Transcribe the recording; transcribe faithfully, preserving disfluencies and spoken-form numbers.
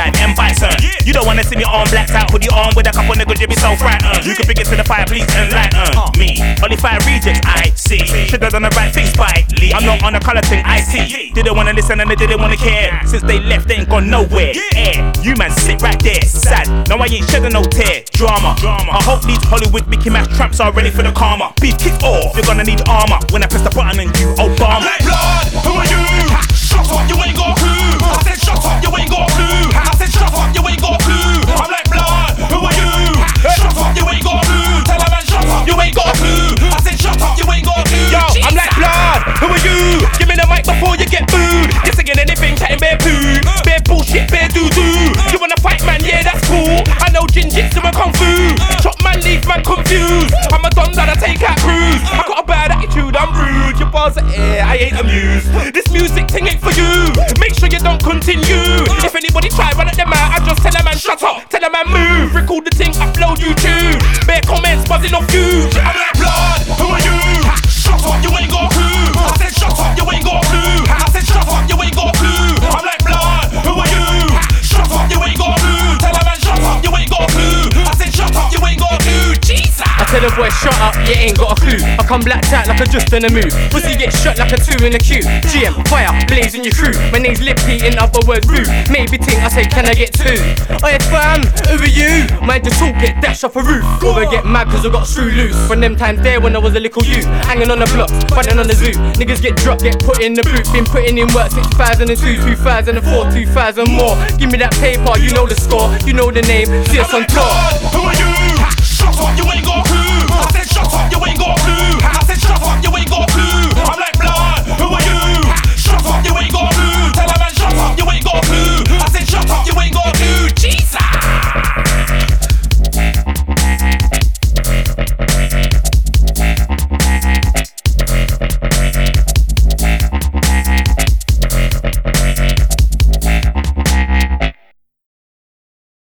like M Bison. You don't wanna see me on blacked out, hoodie on with a couple niggas, you be so frightened. You can bring it to the fire, please enlighten me. Only five rejects I see. Should've done the right thing, Spike Lee. I'm not on a colour thing, I see. Didn't wanna listen and they didn't wanna care. Since they left, they ain't gone nowhere. Air, you man sit right there, sad. No, I ain't shedding no tear. Drama. I hope these Hollywood Mickey Mouse traps are ready for the karma. Beef kick off, you're gonna need armor. When I press the button and you Obama. Black blood, who are you? Shut up, you ain't got a clue. I said shut up, you ain't got a clue. I said shut up, you ain't got a clue. I'm like blood, who are you? Shut up, you ain't got a clue. Tell a man shut up, you ain't got a clue. I said shut up, you ain't got a clue. Yo, I'm like blood, who are you? Give me the mic before you get booed. You're singing anything, chatting bare poo. Bare bullshit, bare doo-doo. You wanna fight man, yeah that's cool. I know Jin-Jitsu and Kung Fu. Chop man, leave man confused. I'm a dumb that I take out cruise. I got a bad attitude, I'm rude. Your bars are air, I ain't amused. This music thing ain't for you. Make sure you don't continue. If anybody try run at them out, I just tell a man shut up, tell a man move. Record the thing, upload YouTube. Bare comments buzzing off you. I'm like blood, who are you? Shut up, you ain't got a clue. I said shut up, you ain't got a clue. I said shut up, you ain't got a clue. I'm like blood, who are you? Shut up, you ain't got a clue. Tell a man shut up, you ain't got a clue. I said shut up, you ain't got a clue. Jesus. I tell the boy shut up, you ain't got a clue. I come blacked out like I just on a move. Pussy get shot like a two in a queue. G M, fire, blazing your crew. My name's Lippy, in other words rude. Maybe think I say can I get two? Oh yeah fam, who are you? Might just talk, get dashed off a roof. Or I get mad cause I got a screw loose. From them times there when I was a little youth. Hanging on the blocks, fighting on the zoo. Niggas get dropped, get put in the boot. Been putting in work since two thousand two, two thousand four, two thousand more. Give me that paper, you know the score, you know the name. See us on tour. Who are you? Shut up, you ain't got a clue.